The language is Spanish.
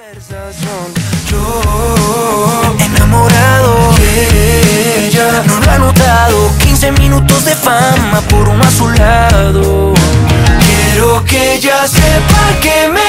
Yo enamorado de ella, no lo ha notado. 15 minutos de fama por uno a su lado. Quiero que ella sepa que me